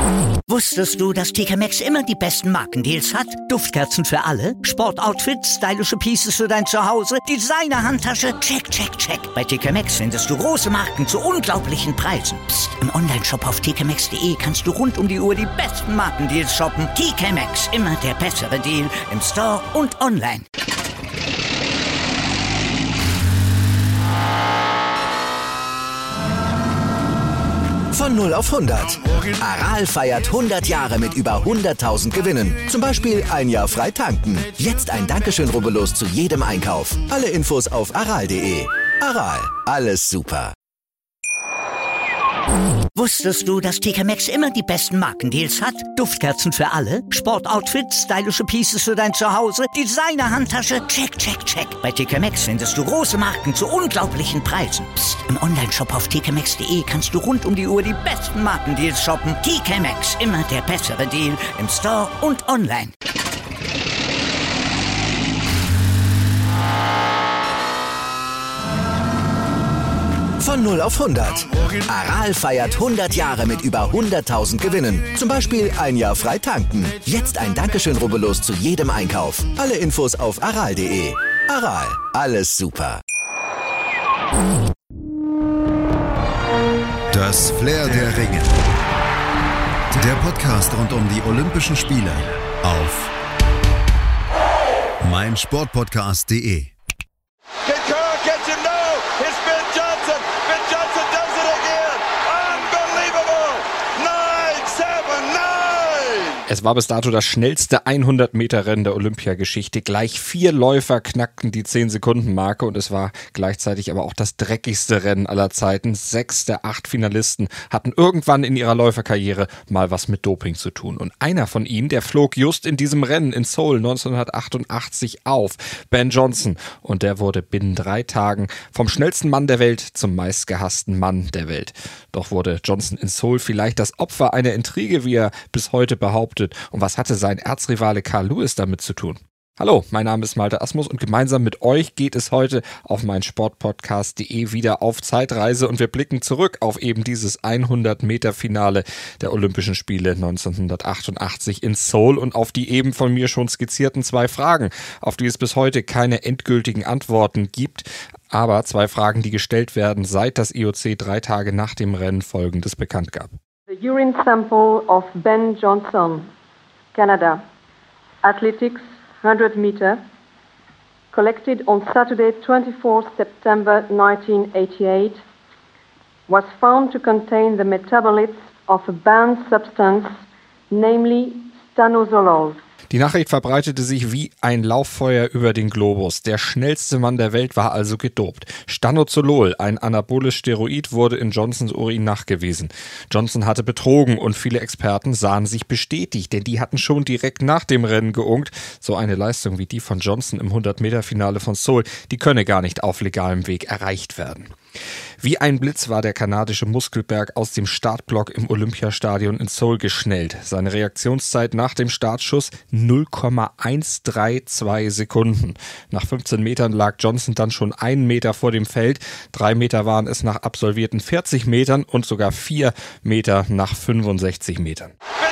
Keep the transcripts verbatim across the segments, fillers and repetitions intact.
Wusstest du, dass T K Maxx immer die besten Markendeals hat? Duftkerzen für alle, Sportoutfits, stylische Pieces für dein Zuhause, Designer-Handtasche, check, check, check. Bei T K Maxx findest du große Marken zu unglaublichen Preisen. Psst. Im Onlineshop auf t k maxx punkt d e kannst du rund um die Uhr die besten Markendeals shoppen. T K Maxx, immer der bessere Deal im Store und online. Von null auf hundert. Aral feiert hundert Jahre mit über hunderttausend Gewinnen. Zum Beispiel ein Jahr frei tanken. Jetzt ein Dankeschön, rubbellos zu jedem Einkauf. Alle Infos auf aral punkt de. Aral, alles super. Wusstest du, dass T K Maxx immer die besten Markendeals hat? Duftkerzen für alle, Sportoutfits, stylische Pieces für dein Zuhause, Designer-Handtasche, check, check, check. Bei T K Maxx findest du große Marken zu unglaublichen Preisen. Psst. Im Onlineshop auf t k maxx punkt d e kannst du rund um die Uhr die besten Markendeals shoppen. T K Maxx, immer der bessere Deal im Store und online. Von null auf hundert. Aral feiert hundert Jahre mit über hunderttausend Gewinnen. Zum Beispiel ein Jahr frei tanken. Jetzt ein Dankeschön, rubbellos zu jedem Einkauf. Alle Infos auf aral punkt de. Aral, alles super. Das Flair der Ringe. Der Podcast rund um die Olympischen Spiele auf meinsportpodcast punkt de. Es war bis dato das schnellste hundert-Meter-Rennen der Olympiageschichte. Gleich vier Läufer knackten die zehn-Sekunden-Marke und es war gleichzeitig aber auch das dreckigste Rennen aller Zeiten. Sechs der acht Finalisten hatten irgendwann in ihrer Läuferkarriere mal was mit Doping zu tun. Und einer von ihnen, der flog just in diesem Rennen in Seoul neunzehnhundertachtundachtzig auf, Ben Johnson. Und der wurde binnen drei Tagen vom schnellsten Mann der Welt zum meistgehassten Mann der Welt. Doch wurde Johnson in Seoul vielleicht das Opfer einer Intrige, wie er bis heute behauptet. Und was hatte sein Erzrivale Carl Lewis damit zu tun? Hallo, mein Name ist Malte Asmus und gemeinsam mit euch geht es heute auf meinsportpodcast punkt de wieder auf Zeitreise und wir blicken zurück auf eben dieses hundert-Meter-Finale der Olympischen Spiele neunzehnhundertachtundachtzig in Seoul und auf die eben von mir schon skizzierten zwei Fragen, auf die es bis heute keine endgültigen Antworten gibt, aber zwei Fragen, die gestellt werden, seit das I O C drei Tage nach dem Rennen Folgendes bekannt gab. The urine sample of Ben Johnson, Canada, athletics one hundred meter, collected on Saturday, twenty-fourth September nineteen eighty-eight, was found to contain the metabolites of a banned substance, namely stanozolol. Die Nachricht verbreitete sich wie ein Lauffeuer über den Globus. Der schnellste Mann der Welt war also gedopt. Stanozolol, ein anaboles Steroid, wurde in Johnsons Urin nachgewiesen. Johnson hatte betrogen und viele Experten sahen sich bestätigt, denn die hatten schon direkt nach dem Rennen geunkt. So eine Leistung wie die von Johnson im hundert-Meter-Finale von Seoul, die könne gar nicht auf legalem Weg erreicht werden. Wie ein Blitz war der kanadische Muskelberg aus dem Startblock im Olympiastadion in Seoul geschnellt. Seine Reaktionszeit nach dem Startschuss null Komma hundertzweiunddreißig Sekunden. Nach fünfzehn Metern lag Johnson dann schon einen Meter vor dem Feld. Drei Meter waren es nach absolvierten vierzig Metern und sogar vier Meter nach fünfundsechzig Metern.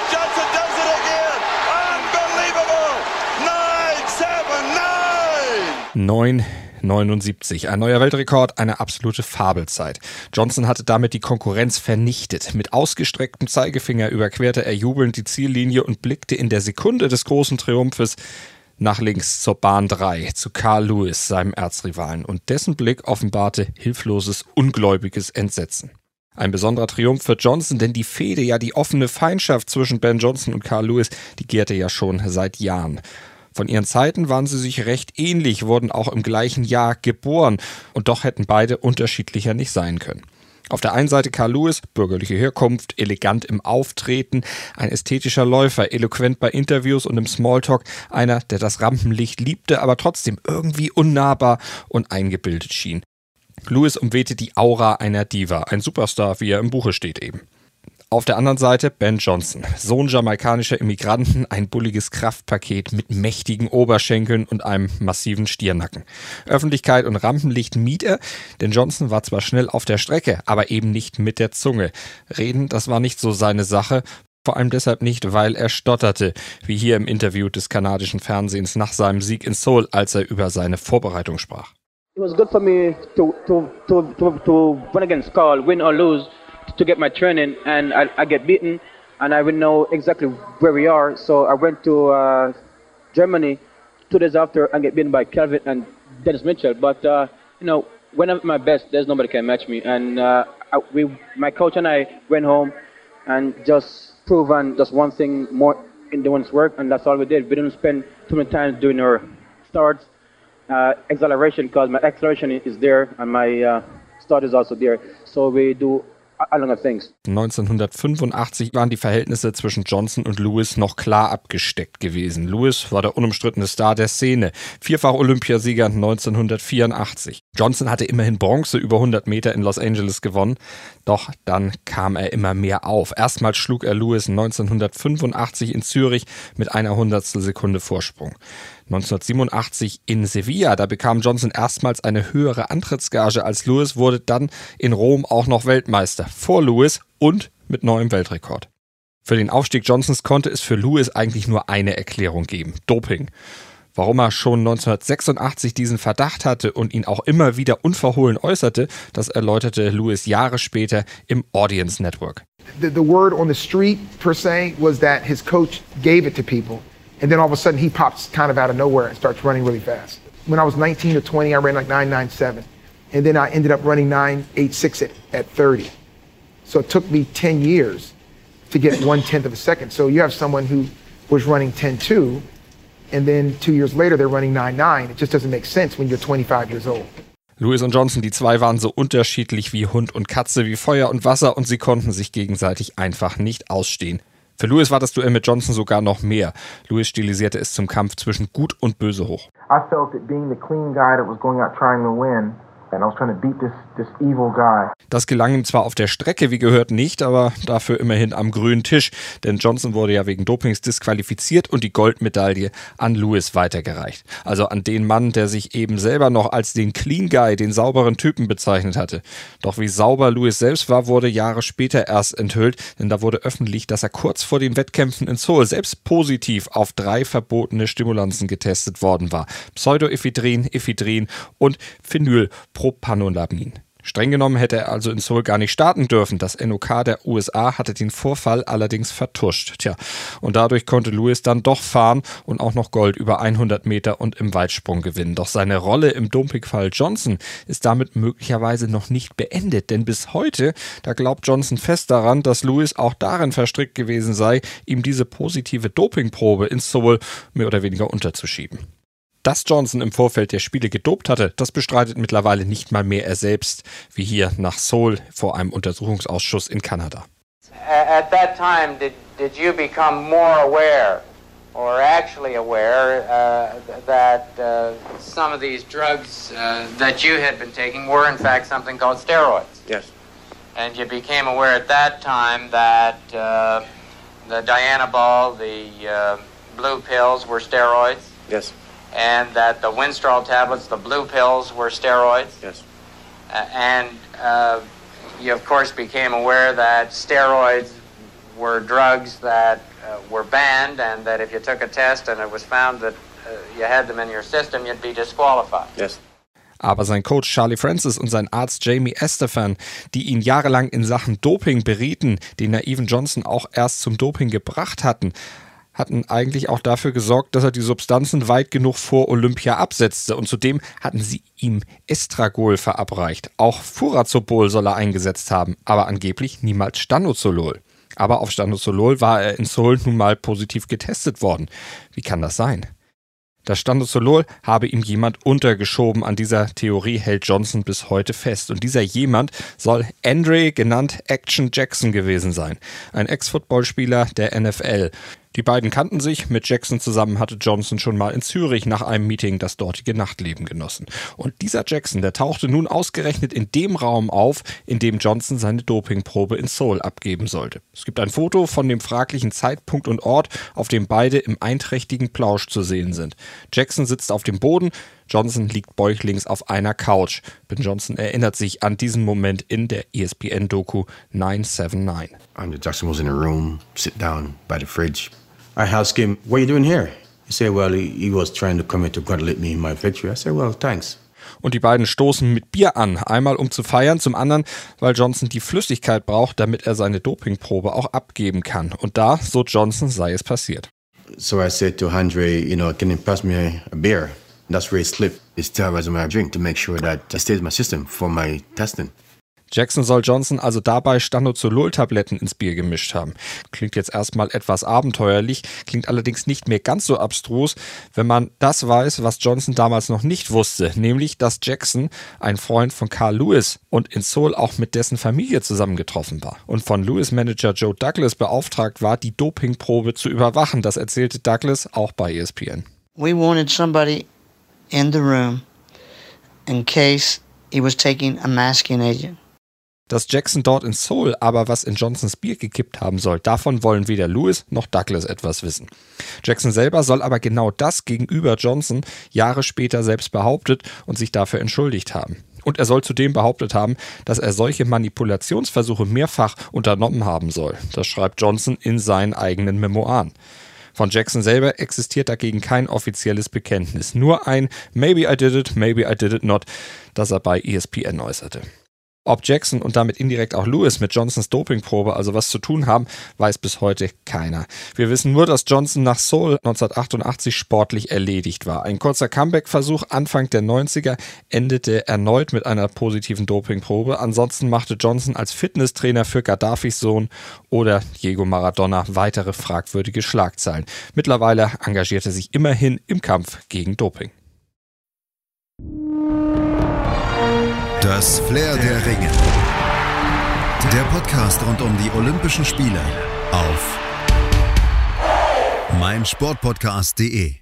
neun neunundsiebzig. Ein neuer Weltrekord, eine absolute Fabelzeit. Johnson hatte damit die Konkurrenz vernichtet. Mit ausgestrecktem Zeigefinger überquerte er jubelnd die Ziellinie und blickte in der Sekunde des großen Triumphes nach links zur Bahn drei, zu Carl Lewis, seinem Erzrivalen. Und dessen Blick offenbarte hilfloses, ungläubiges Entsetzen. Ein besonderer Triumph für Johnson, denn die Fehde, ja die offene Feindschaft zwischen Ben Johnson und Carl Lewis, die gärte ja schon seit Jahren. Von ihren Zeiten waren sie sich recht ähnlich, wurden auch im gleichen Jahr geboren und doch hätten beide unterschiedlicher nicht sein können. Auf der einen Seite Carl Lewis, bürgerliche Herkunft, elegant im Auftreten, ein ästhetischer Läufer, eloquent bei Interviews und im Smalltalk, einer, der das Rampenlicht liebte, aber trotzdem irgendwie unnahbar und eingebildet schien. Lewis umwehte die Aura einer Diva, ein Superstar, wie er im Buche steht eben. Auf der anderen Seite Ben Johnson, Sohn jamaikanischer Immigranten, ein bulliges Kraftpaket mit mächtigen Oberschenkeln und einem massiven Stirnacken. Öffentlichkeit und Rampenlicht mied er, denn Johnson war zwar schnell auf der Strecke, aber eben nicht mit der Zunge. Reden, das war nicht so seine Sache, Vor allem deshalb nicht, weil er stotterte, wie hier im Interview des kanadischen Fernsehens nach seinem Sieg in Seoul, als er über seine Vorbereitung sprach. It was good for me to to to to, to run against Carl, win or lose, to get my training, and I, I get beaten, and I would know exactly where we are. So I went to uh, Germany two days after and get beaten by Calvin and Dennis Mitchell. But uh, you know, when I'm at my best, there's nobody can match me. And uh, I, we, my coach and I went home and just proven just one thing more in doing work, and that's all we did. We didn't spend too many time doing our starts, uh, acceleration, because my acceleration is there and my uh, start is also there. So we do neunzehnhundertfünfundachtzig waren die Verhältnisse zwischen Johnson und Lewis noch klar abgesteckt gewesen. Lewis war der unumstrittene Star der Szene, vierfach Olympiasieger neunzehnhundertvierundachtzig. Johnson hatte immerhin Bronze über hundert Meter in Los Angeles gewonnen, doch dann kam er immer mehr auf. Erstmals schlug er Lewis neunzehnhundertfünfundachtzig in Zürich mit einer Hundertstel Sekunde Vorsprung. neunzehnhundertsiebenundachtzig in Sevilla, da bekam Johnson erstmals eine höhere Antrittsgage als Lewis, wurde dann in Rom auch noch Weltmeister, vor Lewis und mit neuem Weltrekord. Für den Aufstieg Johnsons konnte es für Lewis eigentlich nur eine Erklärung geben: Doping. Warum er schon neunzehnhundertsechsundachtzig diesen Verdacht hatte und ihn auch immer wieder unverhohlen äußerte, das erläuterte Lewis Jahre später im Audience Network. The, the word on the street per se was that his coach gave it to people, and then all of a sudden he pops kind of out of nowhere and starts running really fast. When I was nineteen or twenty, I ran like nine ninety-seven, and then I ended up running nine eighty-six at, at thirty. So it took me ten years to get one tenth of a second. So you have someone who was running ten two, and then two years later they're running nine nine. It just doesn't make sense when you're twenty-five years old. Lewis und Johnson, die zwei waren so unterschiedlich wie Hund und Katze, wie Feuer und Wasser, und sie konnten sich gegenseitig einfach nicht ausstehen. Für Lewis war das Duell mit Johnson sogar noch mehr. Lewis stilisierte es zum Kampf zwischen Gut und Böse hoch. I felt that being the clean guy that was going out trying to win, and I was trying to beat this this evil guy. Das gelang ihm zwar auf der Strecke, wie gehört, nicht, aber dafür immerhin am grünen Tisch. Denn Johnson wurde ja wegen Dopings disqualifiziert und die Goldmedaille an Lewis weitergereicht. Also an den Mann, der sich eben selber noch als den Clean Guy, den sauberen Typen bezeichnet hatte. Doch wie sauber Lewis selbst war, wurde Jahre später erst enthüllt, denn da wurde öffentlich, dass er kurz vor den Wettkämpfen in Seoul selbst positiv auf drei verbotene Stimulanzen getestet worden war. Pseudoephedrin, Ephedrin und Phenylpropanolamin. Streng genommen hätte er also in Seoul gar nicht starten dürfen. Das N O K der U S A hatte den Vorfall allerdings vertuscht. Tja, und dadurch konnte Lewis dann doch fahren und auch noch Gold über hundert Meter und im Weitsprung gewinnen. Doch seine Rolle im Dopingfall Johnson ist damit möglicherweise noch nicht beendet. Denn bis heute, da glaubt Johnson fest daran, dass Lewis auch darin verstrickt gewesen sei, ihm diese positive Dopingprobe in Seoul mehr oder weniger unterzuschieben. Dass Johnson im Vorfeld der Spiele gedopt hatte, das bestreitet mittlerweile nicht mal mehr er selbst, wie hier nach Seoul vor einem Untersuchungsausschuss in Kanada. At that time, did, did you become more aware, or actually aware, uh, that uh, some of these drugs uh, that you had been taking were in fact something called steroids? Yes. And you became aware at that time that uh, the Dianabol, the uh, blue pills, were steroids? Yes. And that the Winstrol tablets, the blue pills, were steroids? Yes. Uh, and uh, you, of course, became aware that steroids were drugs that uh, were banned, and that if you took a test and it was found that uh, you had them in your system, you'd be disqualified. Yes. Aber sein Coach Charlie Francis und sein Arzt Jamie Estefan, die ihn jahrelang in Sachen Doping berieten, den naiven Johnson auch erst zum Doping gebracht hatten, hatten eigentlich auch dafür gesorgt, dass er die Substanzen weit genug vor Olympia absetzte. Und zudem hatten sie ihm Estragol verabreicht. Auch Furazolol soll er eingesetzt haben, aber angeblich niemals Stanozolol. Aber auf Stanozolol war er in Seoul nun mal positiv getestet worden. Wie kann das sein? Das Stanozolol habe ihm jemand untergeschoben. An dieser Theorie hält Johnson bis heute fest. Und dieser jemand soll Andre, genannt Action Jackson, gewesen sein. Ein Ex-Footballspieler der N F L. Die beiden kannten sich, mit Jackson zusammen hatte Johnson schon mal in Zürich nach einem Meeting das dortige Nachtleben genossen. Und dieser Jackson, der tauchte nun ausgerechnet in dem Raum auf, in dem Johnson seine Dopingprobe in Seoul abgeben sollte. Es gibt ein Foto von dem fraglichen Zeitpunkt und Ort, auf dem beide im einträchtigen Plausch zu sehen sind. Jackson sitzt auf dem Boden, Johnson liegt bäuchlings auf einer Couch. Ben Johnson erinnert sich an diesen Moment in der E S P N-Doku nine seven nine. Andre Jackson was in a room, sit down by the fridge. I asked him, what are you doing here? He said, well, he, he was trying to come here to congratulate me in my victory. I said, well, thanks. Und die beiden stoßen mit Bier an. Einmal um zu feiern, zum anderen, weil Johnson die Flüssigkeit braucht, damit er seine Dopingprobe auch abgeben kann. Und da, so Johnson, sei es passiert. So I said to Andre, you know, can you pass me a beer? And that's where he slipped. He still my drink to make sure that I stayed in my system for my testing. Jackson soll Johnson also dabei Stanozolol-Tabletten ins Bier gemischt haben. Klingt jetzt erstmal etwas abenteuerlich, klingt allerdings nicht mehr ganz so abstrus, wenn man das weiß, was Johnson damals noch nicht wusste, nämlich, dass Jackson ein Freund von Carl Lewis und in Seoul auch mit dessen Familie zusammengetroffen war und von Lewis-Manager Joe Douglas beauftragt war, die Dopingprobe zu überwachen. Das erzählte Douglas auch bei E S P N. We wanted somebody in the room in case he was taking a masking agent. Dass Jackson dort in Seoul aber was in Johnsons Bier gekippt haben soll, davon wollen weder Lewis noch Douglas etwas wissen. Jackson selber soll aber genau das gegenüber Johnson Jahre später selbst behauptet und sich dafür entschuldigt haben. Und er soll zudem behauptet haben, dass er solche Manipulationsversuche mehrfach unternommen haben soll. Das schreibt Johnson in seinen eigenen Memoiren. Von Jackson selber existiert dagegen kein offizielles Bekenntnis, nur ein Maybe I did it, maybe I did it not, das er bei E S P N äußerte. Ob Jackson und damit indirekt auch Lewis mit Johnsons Dopingprobe also was zu tun haben, weiß bis heute keiner. Wir wissen nur, dass Johnson nach Seoul neunzehnhundertachtundachtzig sportlich erledigt war. Ein kurzer Comeback-Versuch Anfang der neunziger endete erneut mit einer positiven Dopingprobe. Ansonsten machte Johnson als Fitnesstrainer für Gaddafis Sohn oder Diego Maradona weitere fragwürdige Schlagzeilen. Mittlerweile engagierte er sich immerhin im Kampf gegen Doping. Das Flair der Ringe. Der Podcast rund um die Olympischen Spiele auf meinsportpodcast punkt de.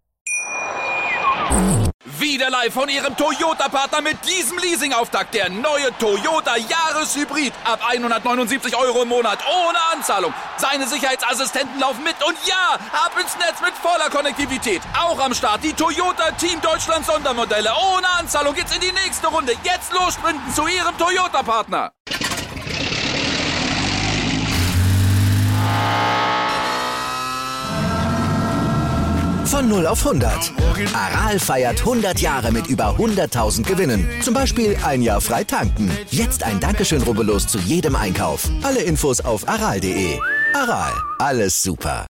Wieder live von Ihrem Toyota-Partner mit diesem Leasing-Auftakt. Der neue Toyota Jahreshybrid. Ab hundertneunundsiebzig Euro im Monat. Ohne Anzahlung. Seine Sicherheitsassistenten laufen mit. Und ja, ab ins Netz mit voller Konnektivität. Auch am Start die Toyota Team Deutschland Sondermodelle. Ohne Anzahlung geht's in die nächste Runde. Jetzt los sprinten zu Ihrem Toyota-Partner. Von null auf hundert. Aral feiert hundert Jahre mit über hunderttausend Gewinnen. Zum Beispiel ein Jahr frei tanken. Jetzt ein Dankeschön, rubbellos zu jedem Einkauf. Alle Infos auf aral punkt de. Aral, alles super.